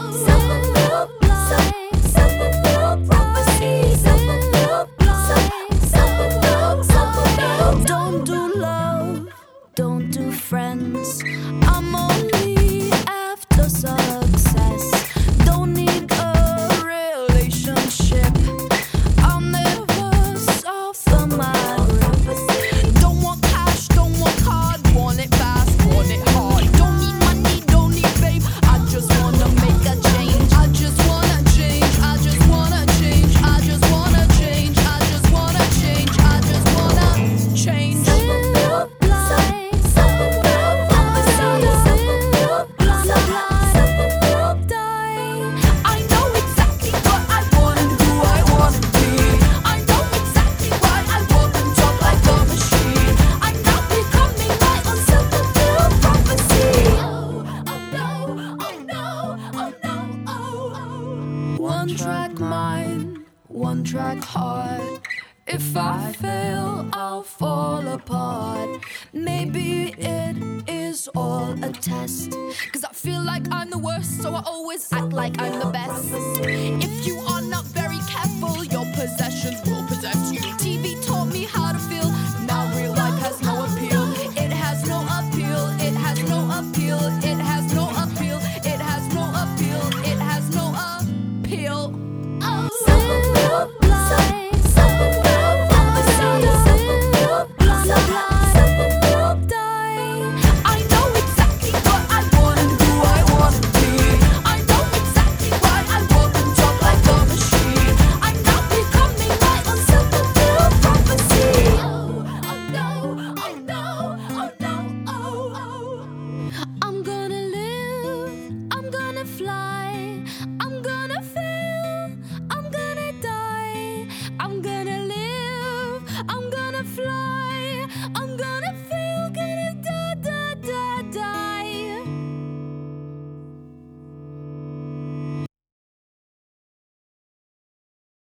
Self-fulfilled blind, self-fulfilled prophecy, self-fulfilled blind, self-fulfilled. Don't do love, don't do friends. I'm only after success. Don't need a relationship. I'll never soften my grip. Don't want cash, don't want card. Want it fast, want it hard. Don't need money, don't need fame. I just wanna make a change. I just wanna change. I just wanna change. I just wanna change. I just wanna change. I just wanna change. Self-fulfilled blind, self-fulfilled prophecy, self-fulfilled blind, self-fulfilled die. I know exactly what I want and who I wanna be. I know exactly why I walk and talk like a machine. I'm not becoming my own self-fulfilled prophecy. Oh no, oh no, oh no, oh. One track mind, one track heart. If I fail, I'll fall apart. Maybe it is all a test. Cause I feel like I'm the worst, so I always act like I'm the best. If you are not very careful, your possessions will